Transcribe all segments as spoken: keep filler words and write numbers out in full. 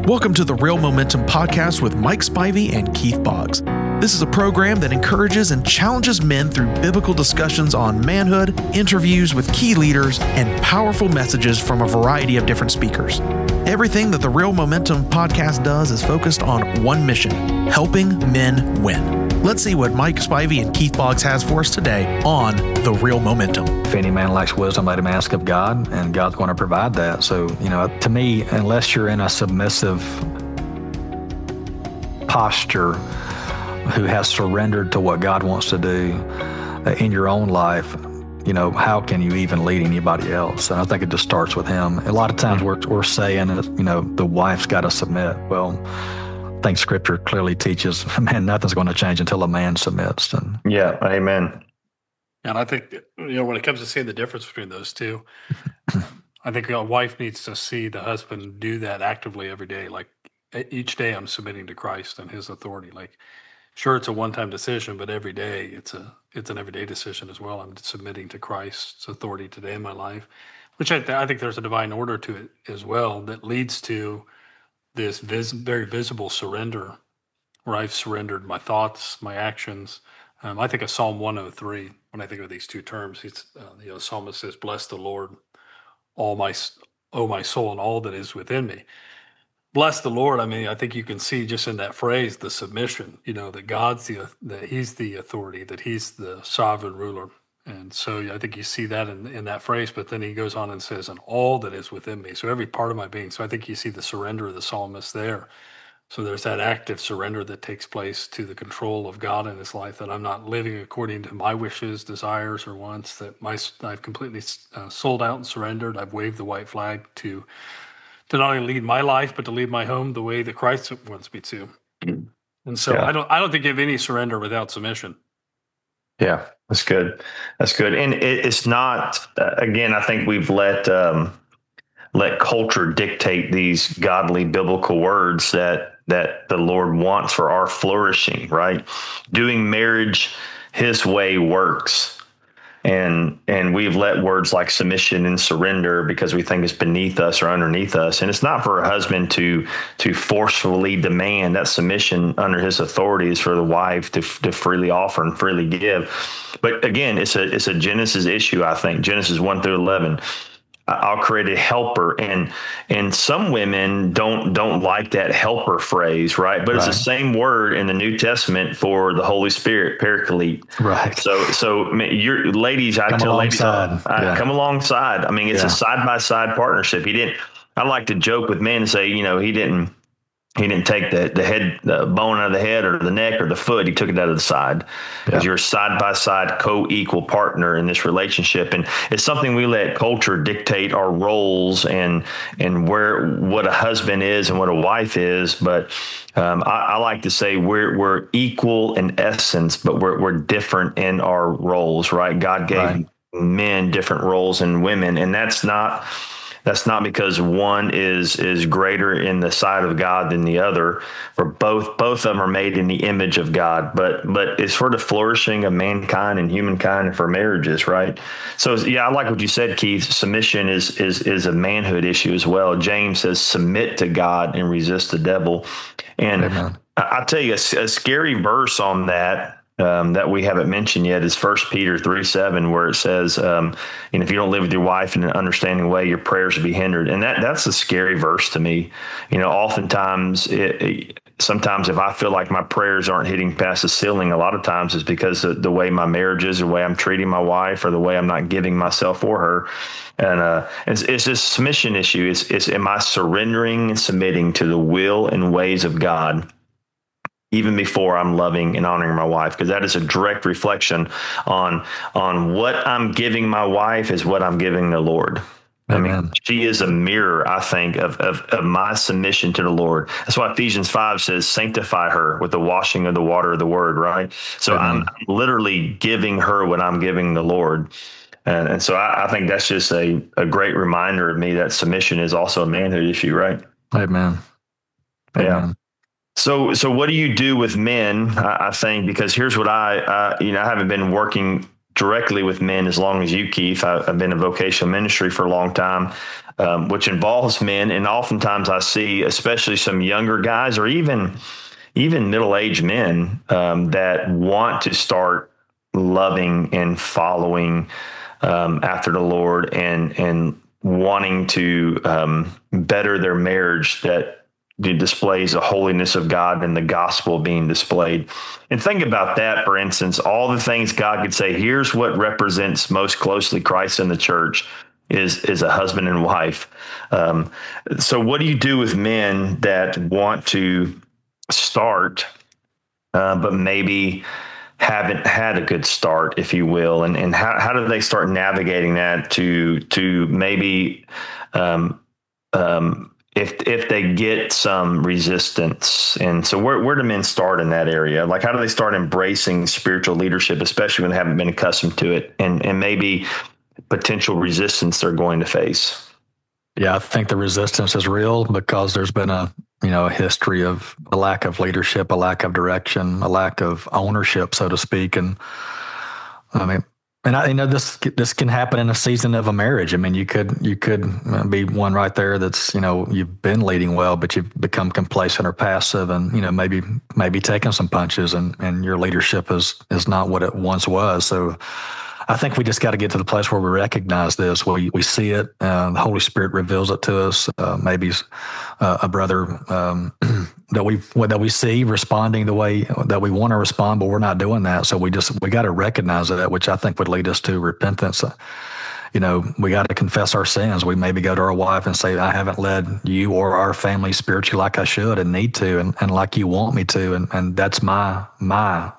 Welcome to the Real Momentum Podcast with Mike Spivey and Keith Boggs. This is a program that encourages and challenges men through biblical discussions on manhood, interviews with key leaders, and powerful messages from a variety of different speakers. Everything that the Real Momentum Podcast does is focused on one mission: helping men win. Let's see what Mike Spivey and Keith Boggs has for us today on The Real Momentum. If any man lacks wisdom, let him ask of God, and God's going to provide that. So, you know, to me, unless you're in a submissive posture who has surrendered to what God wants to do uh, in your own life, you know, how can you even lead anybody else? And I think it just starts with him. A lot of times we're, we're saying, you know, the wife's got to submit. Well, I think Scripture clearly teaches, man, nothing's going to change until a man submits. And yeah, amen. And I think, you know, when it comes to seeing the difference between those two, I think a wife needs to see the husband do that actively every day. Like each day I'm submitting to Christ and his authority. Like, sure, it's a one-time decision, but every day it's a it's an everyday decision as well. I'm submitting to Christ's authority today in my life, which I, th- I think there's a divine order to it as well that leads to this vis- very visible surrender, where I've surrendered my thoughts, my actions. Um, I think of Psalm one oh three when I think of these two terms. He's, uh, you know, the psalmist says, "Bless the Lord, all my, oh my soul, and all that is within me." Bless the Lord. I mean, I think you can see just in that phrase the submission. You know, that God's the that He's the authority, that He's the sovereign ruler. And so I think you see that in, in that phrase, but then he goes on and says, "and all that is within me." So every part of my being. So I think you see the surrender of the psalmist there. So there's that active surrender that takes place to the control of God in his life, that I'm not living according to my wishes, desires, or wants, that my I've completely uh, sold out and surrendered. I've waved the white flag to, to not only lead my life, but to lead my home the way that Christ wants me to. And so Yeah. I don't I don't think you have any surrender without submission. Yeah, that's good. That's good. And it, it's not, uh, again, I think we've let um, let culture dictate these godly biblical words that that the Lord wants for our flourishing, right? Doing marriage his way works. And and we've let words like submission and surrender because we think it's beneath us or underneath us. And it's not for a husband to to forcefully demand that submission under his authority. Is for the wife to to freely offer and freely give. But again, it's a it's a Genesis issue, I think. Genesis one through eleven. I'll create a helper, and and some women don't don't like that helper phrase, right? But right. It's the same word in the New Testament for the Holy Spirit, paraclete. Right. So so you're ladies, I come tell ladies, alongside. I, Yeah. come alongside. I mean, it's Yeah. a side by side partnership. He didn't. I like to joke with men and say, you know, he didn't. He didn't take the, the head, the bone out of the head or the neck or the foot. He took it out of the side, because yeah. you're side by side, co-equal partner in this relationship. And it's something we let culture dictate our roles and and where what a husband is and what a wife is. But um, I, I like to say we're we're equal in essence, but we're we're different in our roles. Right? God gave right. men different roles than women, and that's not. That's not because one is is greater in the sight of God than the other. For both both of them are made in the image of God. But but it's for the flourishing of mankind and humankind and for marriages, right? So yeah, I like what you said, Keith. Submission is is is a manhood issue as well. James says, "Submit to God and resist the devil." And Amen. I, I'll tell you a, a scary verse on that. Um, that we haven't mentioned yet is First Peter three seven, where it says, um, you know, if you don't live with your wife in an understanding way, your prayers will be hindered. And that that's a scary verse to me. You know, oftentimes, it, it, sometimes if I feel like my prayers aren't hitting past the ceiling, a lot of times it's because of the way my marriage is, the way I'm treating my wife, or the way I'm not giving myself for her. And uh, it's, it's this submission issue. It's, it's am I surrendering and submitting to the will and ways of God, even before I'm loving and honoring my wife? Because that is a direct reflection on on what I'm giving my wife is what I'm giving the Lord. Amen. I mean, she is a mirror, I think, of, of of my submission to the Lord. That's why Ephesians five says, "Sanctify her with the washing of the water of the word," right? So Amen. I'm literally giving her what I'm giving the Lord. And, and so I, I think that's just a, a great reminder of me that submission is also a manhood issue, right? Amen. Yeah. Amen. So, so what do you do with men? I, I think, because here's what I, uh, you know, I haven't been working directly with men as long as you, Keith. I, I've been in vocational ministry for a long time, um, which involves men. And oftentimes I see, especially some younger guys or even even middle-aged men um, that want to start loving and following um, after the Lord and and wanting to um, better their marriage that displays the holiness of God and the gospel being displayed. And think about that, for instance, all the things God could say, here's what represents most closely Christ in the church is, is a husband and wife. Um, so what do you do with men that want to start, uh, but maybe haven't had a good start, if you will, and and how how do they start navigating that to to maybe um, um, if if they get some resistance, and so where where do men start in that area? Like, how do they start embracing spiritual leadership, especially when they haven't been accustomed to it, and and maybe potential resistance they're going to face? Yeah, I think the resistance is real because there's been a you know, a history of a lack of leadership, a lack of direction, a lack of ownership, so to speak. And I mean, and I you know this this can happen in a season of a marriage. I mean, you could you could be one right there that's you know you've been leading well, but you've become complacent or passive, and you know maybe maybe taking some punches, and and your leadership is is not what it once was. So I think we just got to get to the place where we recognize this. We we see it. Uh, the Holy Spirit reveals it to us. Uh, maybe uh, a brother um, that we that we see responding the way that we want to respond, but we're not doing that. So we just we got to recognize that, which I think would lead us to repentance. Uh, you know, we got to confess our sins. We maybe go to our wife and say, "I haven't led you or our family spiritually like I should and need to, and, and like you want me to, and and that's my my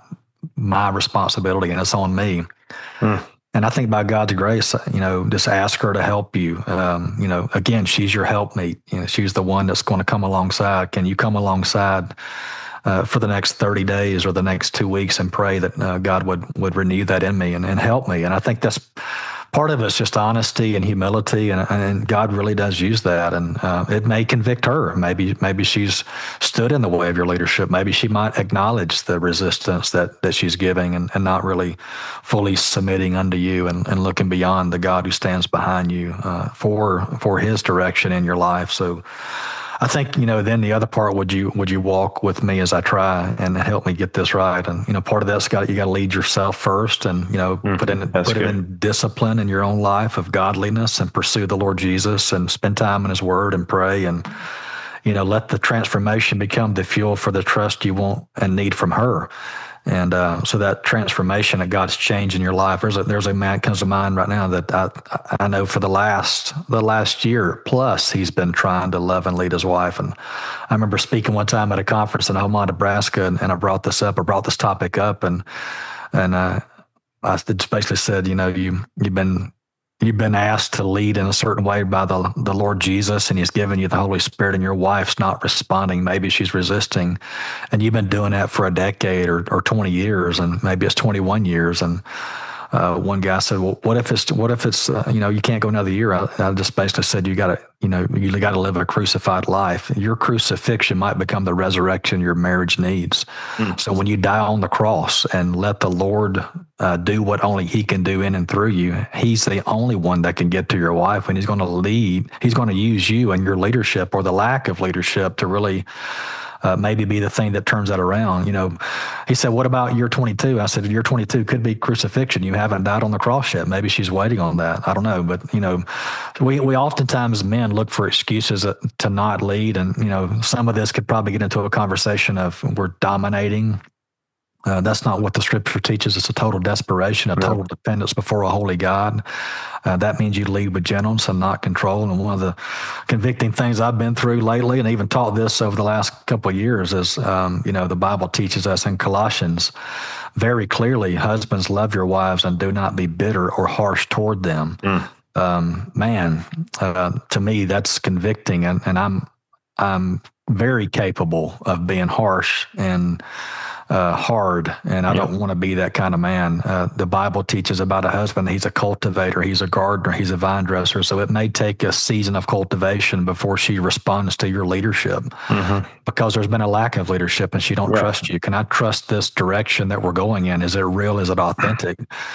my responsibility, and it's on me." Hmm. And I think by God's grace, you know, just ask her to help you. Um, you know, again, she's your helpmate. You know, she's the one that's going to come alongside. Can you come alongside uh, for the next thirty days or the next two weeks and pray that uh, God would would renew that in me and, and help me? And I think that's part of it's just honesty and humility, and, and God really does use that. And uh, it may convict her. Maybe maybe she's stood in the way of your leadership. Maybe she might acknowledge the resistance that that she's giving and, and not really fully submitting unto you and, and looking beyond the God who stands behind you uh, for for His direction in your life. So I think, you know, then the other part, would you would you walk with me as I try and help me get this right? And, you know, part of that's got you got to lead yourself first and, you know, mm, put in put good. it in discipline in your own life of godliness and pursue the Lord Jesus and spend time in His Word and pray and, you know, let the transformation become the fuel for the trust you want and need from her. And uh, so that transformation that God's changed in your life, there's a, there's a man comes to mind right now that I, I know for the last the last year plus, he's been trying to love and lead his wife. And I remember speaking one time at a conference in Omaha, Nebraska, and, and I brought this up, I brought this topic up, and and uh, I just basically said, you know, you you've been You've been asked to lead in a certain way by the the Lord Jesus, and He's given you the Holy Spirit, and your wife's not responding. Maybe she's resisting, and you've been doing that for a decade or, or twenty years, and maybe it's twenty-one years. And uh, one guy said, "Well, what if it's what if it's uh, you know you can't go another year?" I, I just basically said, "You got to you know you got to live a crucified life. Your crucifixion might become the resurrection your marriage needs. Mm. So when you die on the cross and let the Lord uh, do what only He can do in and through you, He's the only one that can get to your wife, and He's going to lead. He's going to use you and your leadership or the lack of leadership to really." Uh, maybe be the thing that turns that around. You know, he said, "What about year twenty-two?" I said, "Year twenty-two could be crucifixion. You haven't died on the cross yet. Maybe she's waiting on that. I don't know." But, you know, we, we oftentimes men look for excuses to not lead. And, you know, some of this could probably get into a conversation of we're dominating. Uh, that's not what the Scripture teaches. It's a total desperation, a total yeah. dependence before a holy God. Uh, that means you lead with gentleness and not control. And one of the convicting things I've been through lately, and even taught this over the last couple of years, is, um, you know, the Bible teaches us in Colossians very clearly, husbands, love your wives and do not be bitter or harsh toward them. Mm. Um, man, uh, to me, that's convicting. And, and I'm, I'm very capable of being harsh and Uh, hard, and I yep. don't want to be that kind of man. Uh, the Bible teaches about a husband. He's a cultivator, he's a gardener, he's a vine dresser. So it may take a season of cultivation before she responds to your leadership mm-hmm. because there's been a lack of leadership and she don't right. trust you. Can I trust this direction that we're going in? Is it real? Is it authentic?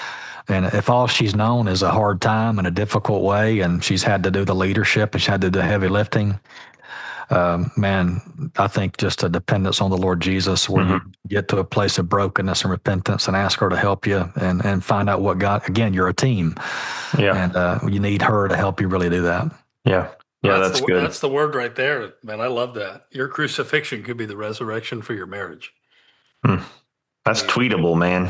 And if all she's known is a hard time and a difficult way, and she's had to do the leadership and she had to do the heavy lifting, um, man, I think just a dependence on the Lord Jesus, where mm-hmm. you get to a place of brokenness and repentance and ask her to help you and, and find out what God, again, you're a team. Yeah. And uh, you need her to help you really do that. Yeah. Yeah, that's, that's the, good. That's the word right there, man. I love that. Your crucifixion could be the resurrection for your marriage. Hmm. That's I mean, tweetable, man.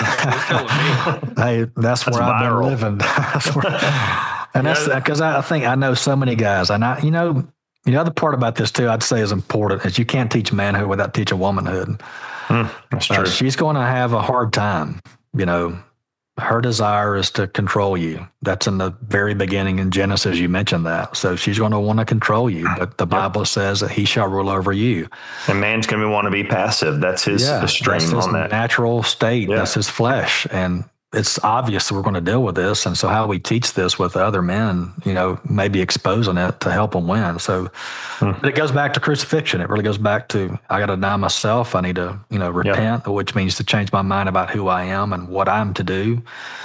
Yeah, me. Hey, that's, that's where viral. I've been living. That's where, and yeah. that's because I think I know so many guys, and I, you know, the other part about this too, I'd say is important, is you can't teach manhood without teaching womanhood. Hmm, that's true. Uh, she's going to have a hard time, you know. Her desire is to control you. That's in the very beginning in Genesis. You mentioned that. So she's going to want to control you. But the Bible yep. says that he shall rule over you. And man's going to want to be passive. That's his yeah, stream that's his on that. natural state. Yeah. That's his flesh. And it's obvious that we're going to deal with this. And so how we teach this with other men, you know, maybe exposing it to help them win. So hmm. it goes back to crucifixion. It really goes back to, I got to deny myself. I need to, you know, repent, yep. which means to change my mind about who I am and what I'm to do.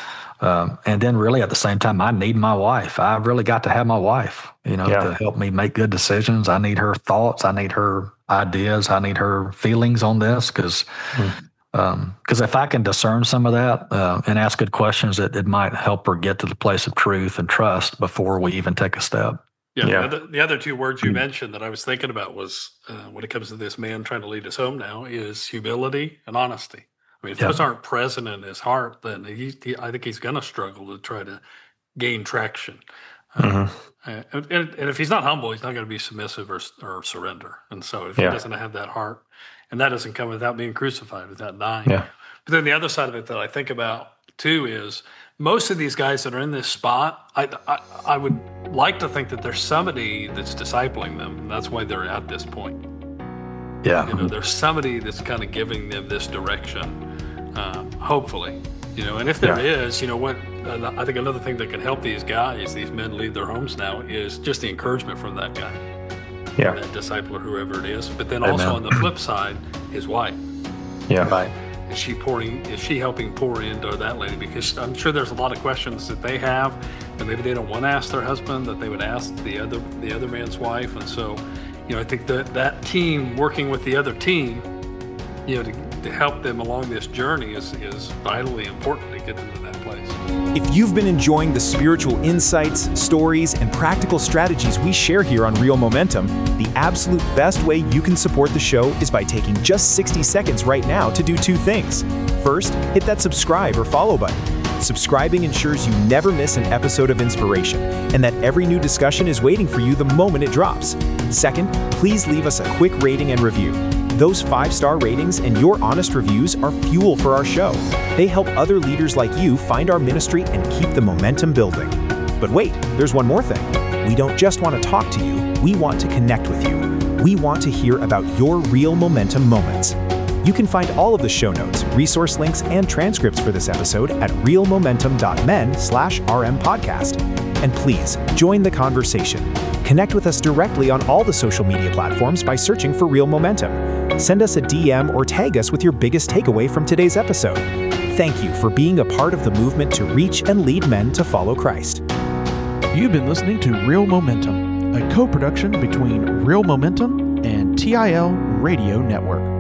Um, and then really at the same time, I need my wife. I really got to have my wife, you know, yeah. to help me make good decisions. I need her thoughts. I need her ideas. I need her feelings on this because hmm. Um, because if I can discern some of that uh, and ask good questions, it, it might help her get to the place of truth and trust before we even take a step. Yeah, yeah. The, other, the other two words you mm-hmm. mentioned that I was thinking about was uh, when it comes to this man trying to lead us home now is humility and honesty. I mean, if yeah. those aren't present in his heart, then he, he, I think he's going to struggle to try to gain traction. Mm-hmm. Uh, and, and if he's not humble, he's not going to be submissive or, or surrender. And so if yeah. he doesn't have that heart, and that doesn't come without being crucified, without dying. Yeah. But then the other side of it that I think about too is most of these guys that are in this spot, I, I, I would like to think that there's somebody that's discipling them. And that's why they're at this point. Yeah. You know, there's somebody that's kind of giving them this direction, um, hopefully. You know, and if there yeah. is, you know what, uh, I think another thing that can help these guys, these men leave their homes now, is just the encouragement from that guy. Yeah. That disciple or whoever it is. But then Amen. Also on the flip side, his wife. Yeah. Right. Is she pouring, is she helping pour into that lady? Because I'm sure there's a lot of questions that they have and maybe they don't want to ask their husband that they would ask the other the other man's wife. And so, you know, I think that that team working with the other team, you know, to, to help them along this journey is, is vitally important to get them to that place. If you've been enjoying the spiritual insights, stories, and practical strategies we share here on Real Momentum, the absolute best way you can support the show is by taking just sixty seconds right now to do two things. First, hit that subscribe or follow button. Subscribing ensures you never miss an episode of inspiration and that every new discussion is waiting for you the moment it drops. Second, please leave us a quick rating and review. Those five-star ratings and your honest reviews are fuel for our show. They help other leaders like you find our ministry and keep the momentum building. But wait, there's one more thing. We don't just want to talk to you, we want to connect with you. We want to hear about your real momentum moments. You can find all of the show notes, resource links, and transcripts for this episode at realmomentum.men slash RM podcast. And please, join the conversation. Connect with us directly on all the social media platforms by searching for Real Momentum. Send us a D M or tag us with your biggest takeaway from today's episode. Thank you for being a part of the movement to reach and lead men to follow Christ. You've been listening to Real Momentum, a co-production between Real Momentum and T I L Radio Network.